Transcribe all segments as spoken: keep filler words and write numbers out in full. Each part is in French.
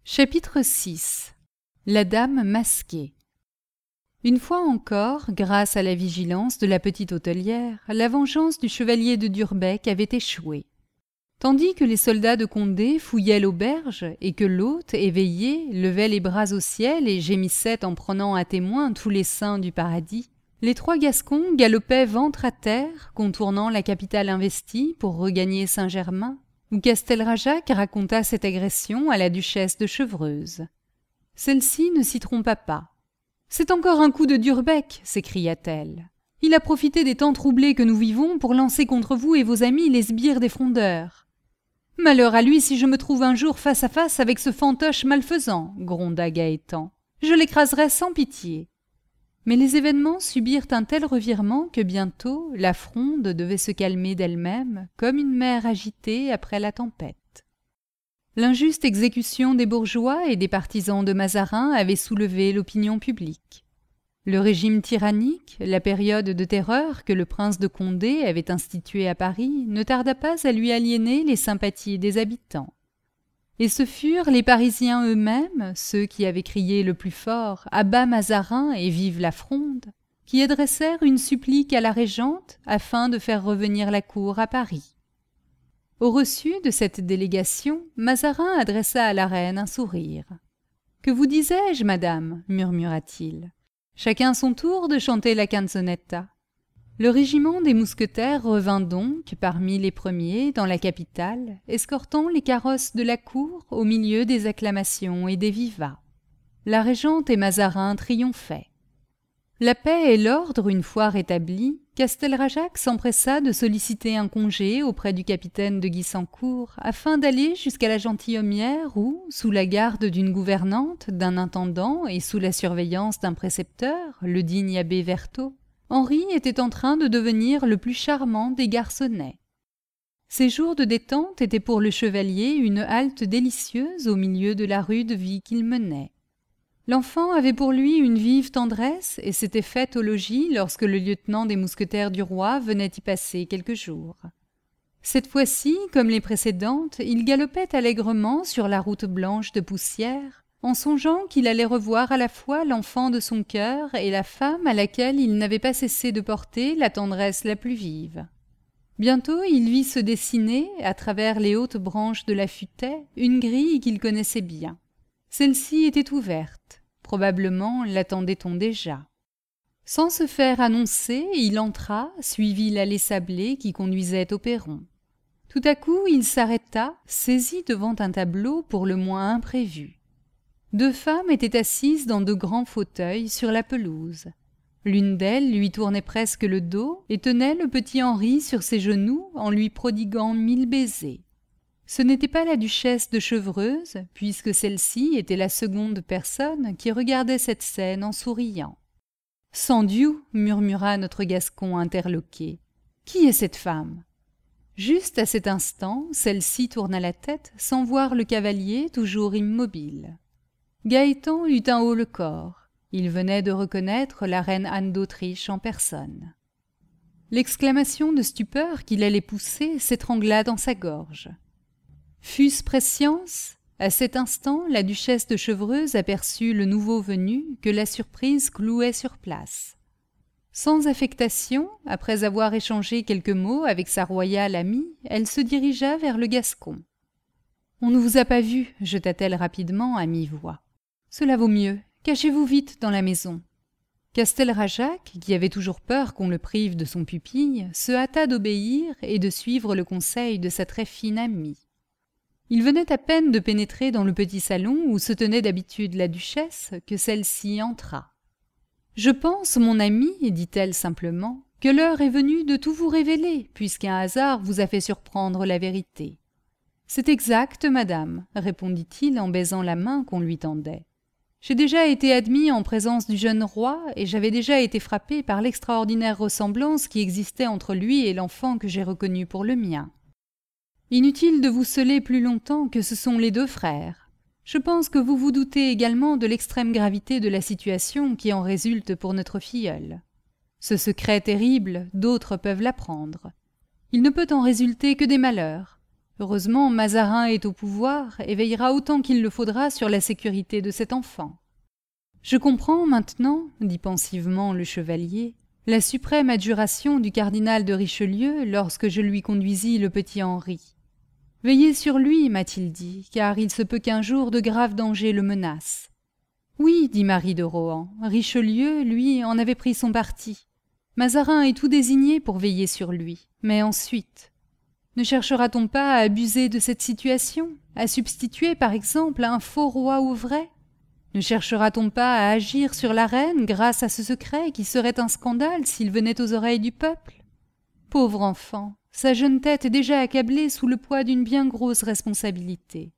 Chapitre six. La dame masquée. Une fois encore, grâce à la vigilance de la petite hôtelière, la vengeance du chevalier de Durbec avait échoué. Tandis que les soldats de Condé fouillaient l'auberge et que l'hôte, éveillé, levait les bras au ciel et gémissait en prenant à témoin tous les saints du paradis, les trois Gascons galopaient ventre à terre, contournant la capitale investie pour regagner Saint-Germain, où Castelrajac raconta cette agression à la duchesse de Chevreuse. Celle-ci ne s'y trompa pas. « C'est encore un coup de Durbec !» s'écria-t-elle. « Il a profité des temps troublés que nous vivons pour lancer contre vous et vos amis les sbires des frondeurs. »« Malheur à lui si je me trouve un jour face à face avec ce fantoche malfaisant !» gronda Gaétan. « Je l'écraserai sans pitié. » Mais les événements subirent un tel revirement que bientôt la fronde devait se calmer d'elle-même, comme une mer agitée après la tempête. L'injuste exécution des bourgeois et des partisans de Mazarin avait soulevé l'opinion publique. Le régime tyrannique, la période de terreur que le prince de Condé avait instituée à Paris, ne tarda pas à lui aliéner les sympathies des habitants. Et ce furent les Parisiens eux-mêmes, ceux qui avaient crié le plus fort « À bas Mazarin et vive la Fronde !» qui adressèrent une supplique à la régente afin de faire revenir la cour à Paris. Au reçu de cette délégation, Mazarin adressa à la reine un sourire. « Que vous disais-je, madame ?» murmura-t-il. « Chacun son tour de chanter la canzonetta. » Le régiment des mousquetaires revint donc parmi les premiers dans la capitale, escortant les carrosses de la cour au milieu des acclamations et des vivats. La régente et Mazarin triomphaient. La paix et l'ordre une fois rétablis, Castelrajac s'empressa de solliciter un congé auprès du capitaine de Guissancourt afin d'aller jusqu'à la gentilhommière où, sous la garde d'une gouvernante, d'un intendant et sous la surveillance d'un précepteur, le digne abbé Vertot, Henri était en train de devenir le plus charmant des garçonnets. Ces jours de détente étaient pour le chevalier une halte délicieuse au milieu de la rude vie qu'il menait. L'enfant avait pour lui une vive tendresse et s'était faite au logis lorsque le lieutenant des mousquetaires du roi venait y passer quelques jours. Cette fois-ci, comme les précédentes, il galopait allègrement sur la route blanche de poussière, en songeant qu'il allait revoir à la fois l'enfant de son cœur et la femme à laquelle il n'avait pas cessé de porter la tendresse la plus vive. Bientôt il vit se dessiner, à travers les hautes branches de la futaie, une grille qu'il connaissait bien. Celle-ci était ouverte. Probablement l'attendait-on déjà. Sans se faire annoncer, il entra, suivit l'allée sablée qui conduisait au perron. Tout à coup, il s'arrêta, saisi devant un tableau pour le moins imprévu. Deux femmes étaient assises dans de grands fauteuils sur la pelouse. L'une d'elles lui tournait presque le dos et tenait le petit Henri sur ses genoux en lui prodiguant mille baisers. Ce n'était pas la duchesse de Chevreuse, puisque celle-ci était la seconde personne qui regardait cette scène en souriant. « Sandioux !» murmura notre Gascon interloqué. « Qui est cette femme ?» Juste à cet instant, celle-ci tourna la tête sans voir le cavalier toujours immobile. Gaétan eut un haut-le-corps. Il venait de reconnaître la reine Anne d'Autriche en personne. L'exclamation de stupeur qu'il allait pousser s'étrangla dans sa gorge. Fût-ce prescience ? À cet instant, la duchesse de Chevreuse aperçut le nouveau venu que la surprise clouait sur place. Sans affectation, après avoir échangé quelques mots avec sa royale amie, elle se dirigea vers le Gascon. « On ne vous a pas vu » jeta-t-elle rapidement à mi-voix. « Cela vaut mieux. Cachez-vous vite dans la maison. » Castelrajac, qui avait toujours peur qu'on le prive de son pupille, se hâta d'obéir et de suivre le conseil de sa très fine amie. Il venait à peine de pénétrer dans le petit salon où se tenait d'habitude la duchesse que celle-ci entra. « Je pense, mon ami, dit-elle simplement, que l'heure est venue de tout vous révéler, puisqu'un hasard vous a fait surprendre la vérité. »« C'est exact, madame, » répondit-il en baisant la main qu'on lui tendait. « J'ai déjà été admis en présence du jeune roi et j'avais déjà été frappé par l'extraordinaire ressemblance qui existait entre lui et l'enfant que j'ai reconnu pour le mien. Inutile de vous celer plus longtemps que ce sont les deux frères. Je pense que vous vous doutez également de l'extrême gravité de la situation qui en résulte pour notre filleule. Ce secret terrible, d'autres peuvent l'apprendre. Il ne peut en résulter que des malheurs. Heureusement, Mazarin est au pouvoir et veillera autant qu'il le faudra sur la sécurité de cet enfant. Je comprends maintenant, dit pensivement le chevalier, la suprême adjuration du cardinal de Richelieu lorsque je lui conduisis le petit Henri. Veillez sur lui, m'a-t-il dit, car il se peut qu'un jour de graves dangers le menacent. Oui, dit Marie de Rohan, Richelieu, lui, en avait pris son parti. Mazarin est tout désigné pour veiller sur lui, mais ensuite... Ne cherchera-t-on pas à abuser de cette situation, à substituer par exemple un faux roi au vrai? Ne cherchera-t-on pas à agir sur la reine grâce à ce secret qui serait un scandale s'il venait aux oreilles du peuple? Pauvre enfant, sa jeune tête est déjà accablée sous le poids d'une bien grosse responsabilité.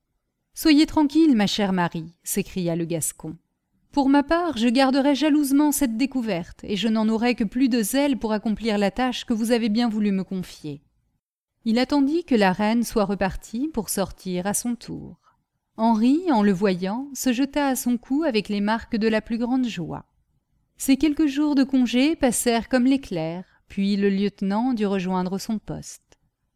« Soyez tranquille, ma chère Marie, s'écria le Gascon. Pour ma part, je garderai jalousement cette découverte, et je n'en aurai que plus de zèle pour accomplir la tâche que vous avez bien voulu me confier. » Il attendit que la reine soit repartie pour sortir à son tour. Henri, en le voyant, se jeta à son cou avec les marques de la plus grande joie. Ces quelques jours de congé passèrent comme l'éclair, puis le lieutenant dut rejoindre son poste.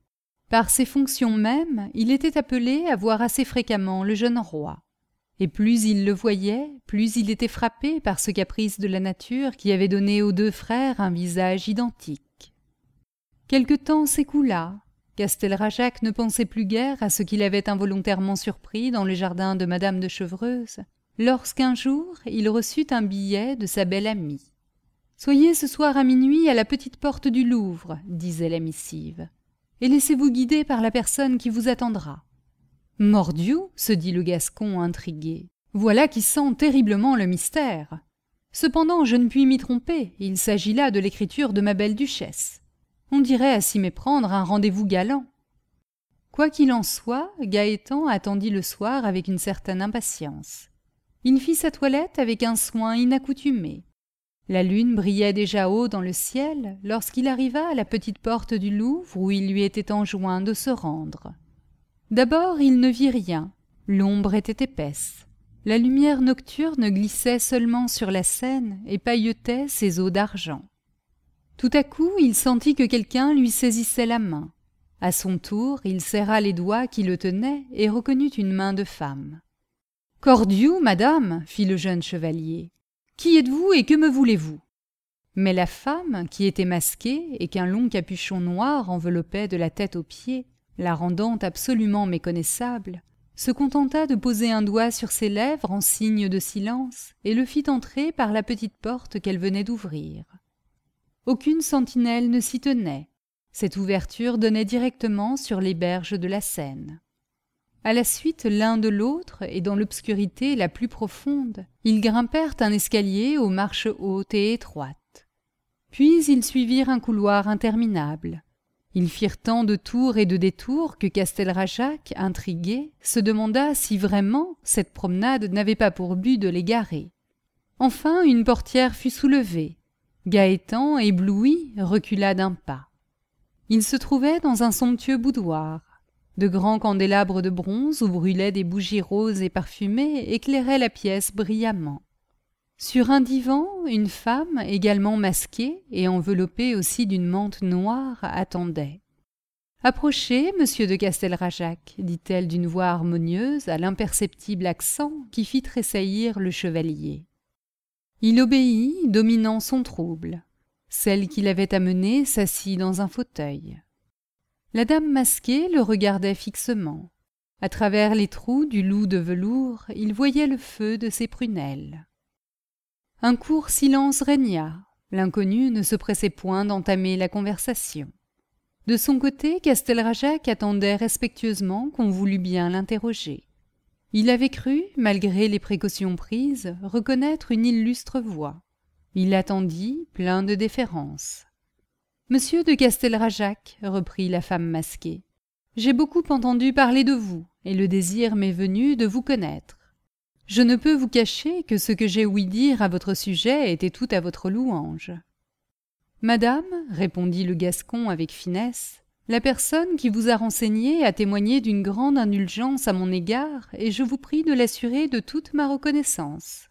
Par ses fonctions mêmes, il était appelé à voir assez fréquemment le jeune roi. Et plus il le voyait, plus il était frappé par ce caprice de la nature qui avait donné aux deux frères un visage identique. Quelque temps s'écoula. Castelrajac ne pensait plus guère à ce qu'il avait involontairement surpris dans le jardin de madame de Chevreuse, lorsqu'un jour il reçut un billet de sa belle amie. « Soyez ce soir à minuit à la petite porte du Louvre, » disait la missive, « et laissez-vous guider par la personne qui vous attendra. »« Mordiou !» se dit le Gascon intrigué. « Voilà qui sent terriblement le mystère. Cependant, je ne puis m'y tromper, il s'agit là de l'écriture de ma belle duchesse. On dirait à s'y méprendre un rendez-vous galant. » Quoi qu'il en soit, Gaëtan attendit le soir avec une certaine impatience. Il fit sa toilette avec un soin inaccoutumé. La lune brillait déjà haut dans le ciel lorsqu'il arriva à la petite porte du Louvre où il lui était enjoint de se rendre. D'abord, il ne vit rien. L'ombre était épaisse. La lumière nocturne glissait seulement sur la Seine et pailletait ses eaux d'argent. Tout à coup, il sentit que quelqu'un lui saisissait la main. À son tour, il serra les doigts qui le tenaient et reconnut une main de femme. « Cordiou, madame !» fit le jeune chevalier. « Qui êtes-vous et que me voulez-vous » Mais la femme, qui était masquée et qu'un long capuchon noir enveloppait de la tête aux pieds, la rendant absolument méconnaissable, se contenta de poser un doigt sur ses lèvres en signe de silence et le fit entrer par la petite porte qu'elle venait d'ouvrir. Aucune sentinelle ne s'y tenait. Cette ouverture donnait directement sur les berges de la Seine. À la suite l'un de l'autre, et dans l'obscurité la plus profonde, ils grimpèrent un escalier aux marches hautes et étroites. Puis ils suivirent un couloir interminable. Ils firent tant de tours et de détours que Castelrajac, intrigué, se demanda si vraiment cette promenade n'avait pas pour but de l'égarer. Enfin une portière fut soulevée. Gaëtan, ébloui, recula d'un pas. Il se trouvait dans un somptueux boudoir. De grands candélabres de bronze où brûlaient des bougies roses et parfumées éclairaient la pièce brillamment. Sur un divan, une femme, également masquée et enveloppée aussi d'une mante noire, attendait. « Approchez, monsieur de Castelrajac, dit-elle d'une voix harmonieuse à l'imperceptible accent qui fit tressaillir le chevalier. Il obéit, dominant son trouble. Celle qui l'avait amené s'assit dans un fauteuil. La dame masquée le regardait fixement. À travers les trous du loup de velours, il voyait le feu de ses prunelles. Un court silence régna. L'inconnu ne se pressait point d'entamer la conversation. De son côté, Castelrajac attendait respectueusement qu'on voulût bien l'interroger. Il avait cru, malgré les précautions prises, reconnaître une illustre voix. Il attendit, plein de déférence. « Monsieur de Castelrajac, » reprit la femme masquée, « j'ai beaucoup entendu parler de vous, et le désir m'est venu de vous connaître. Je ne peux vous cacher que ce que j'ai ouï dire à votre sujet était tout à votre louange. »« Madame, » répondit le Gascon avec finesse, « la personne qui vous a renseigné a témoigné d'une grande indulgence à mon égard, et je vous prie de l'assurer de toute ma reconnaissance. »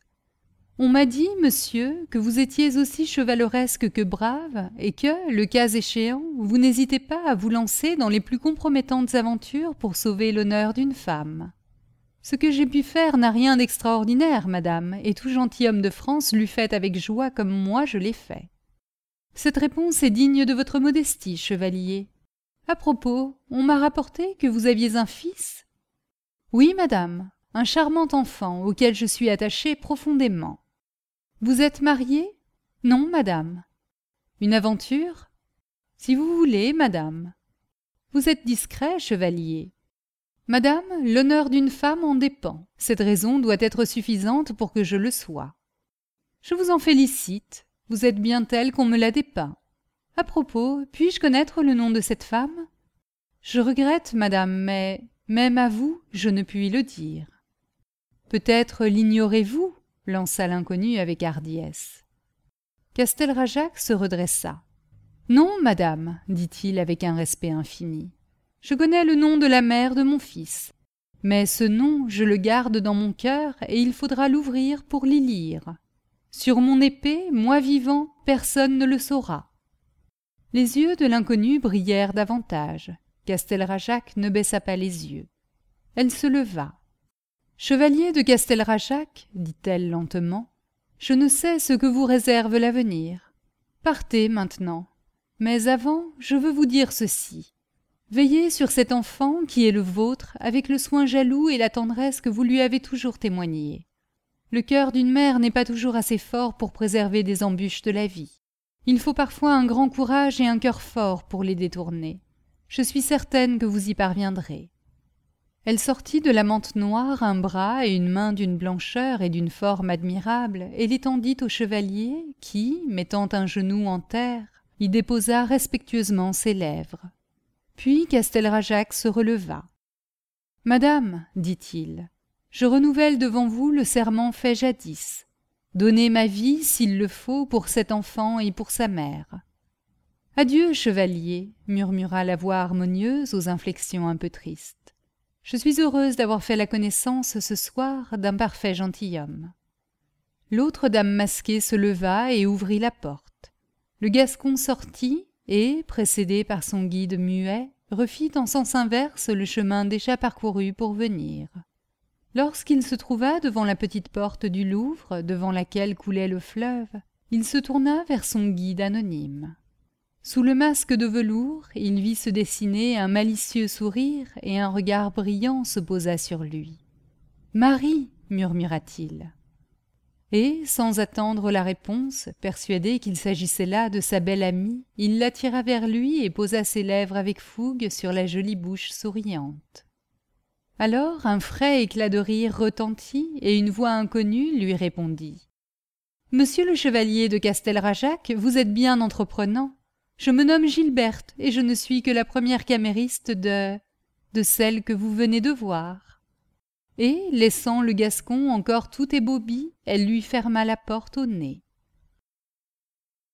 On m'a dit, monsieur, que vous étiez aussi chevaleresque que brave, et que, le cas échéant, vous n'hésitez pas à vous lancer dans les plus compromettantes aventures pour sauver l'honneur d'une femme. Ce que j'ai pu faire n'a rien d'extraordinaire, madame, et tout gentilhomme de France l'eût fait avec joie comme moi je l'ai fait. Cette réponse est digne de votre modestie, chevalier. À propos, on m'a rapporté que vous aviez un fils. Oui, madame, un charmant enfant auquel je suis attachée profondément. Vous êtes mariée? Non, madame. Une aventure? Si vous voulez, madame. Vous êtes discret, chevalier. Madame, l'honneur d'une femme en dépend. Cette raison doit être suffisante pour que je le sois. Je vous en félicite. Vous êtes bien telle qu'on me l'a dépeint. À propos, puis-je connaître le nom de cette femme? Je regrette, madame, mais même à vous, je ne puis le dire. Peut-être l'ignorez-vous? Lança l'inconnu avec hardiesse. Castelrajac se redressa. Non, madame, dit-il avec un respect infini. Je connais le nom de la mère de mon fils. Mais ce nom, je le garde dans mon cœur et il faudra l'ouvrir pour l'y lire. Sur mon épée, moi vivant, personne ne le saura. Les yeux de l'inconnu brillèrent davantage. Castelrajac ne baissa pas les yeux. Elle se leva. « Chevalier de Castelrajac, dit-elle lentement, je ne sais ce que vous réserve l'avenir. Partez maintenant. Mais avant, je veux vous dire ceci. Veillez sur cet enfant qui est le vôtre avec le soin jaloux et la tendresse que vous lui avez toujours témoignés. Le cœur d'une mère n'est pas toujours assez fort pour préserver des embûches de la vie. Il faut parfois un grand courage et un cœur fort pour les détourner. Je suis certaine que vous y parviendrez. » Elle sortit de la mante noire un bras et une main d'une blancheur et d'une forme admirable et l'étendit au chevalier qui, mettant un genou en terre, y déposa respectueusement ses lèvres. Puis Castelrajac se releva. « Madame, dit-il, je renouvelle devant vous le serment fait jadis. Donner ma vie, s'il le faut, pour cet enfant et pour sa mère. »« Adieu, chevalier, murmura la voix harmonieuse aux inflexions un peu tristes. Je suis heureuse d'avoir fait la connaissance ce soir d'un parfait gentilhomme. » L'autre dame masquée se leva et ouvrit la porte. Le Gascon sortit et, précédé par son guide muet, refit en sens inverse le chemin déjà parcouru pour venir. Lorsqu'il se trouva devant la petite porte du Louvre, devant laquelle coulait le fleuve, il se tourna vers son guide anonyme. Sous le masque de velours, il vit se dessiner un malicieux sourire et un regard brillant se posa sur lui. « Marie !» murmura-t-il. Et, sans attendre la réponse, persuadé qu'il s'agissait là de sa belle amie, il l'attira vers lui et posa ses lèvres avec fougue sur la jolie bouche souriante. Alors un frais éclat de rire retentit et une voix inconnue lui répondit. « Monsieur le chevalier de Castelrajac, vous êtes bien entreprenant. Je me nomme Gilberte et je ne suis que la première camériste de... de celle que vous venez de voir. » Et, laissant le Gascon encore tout ébaubi, elle lui ferma la porte au nez.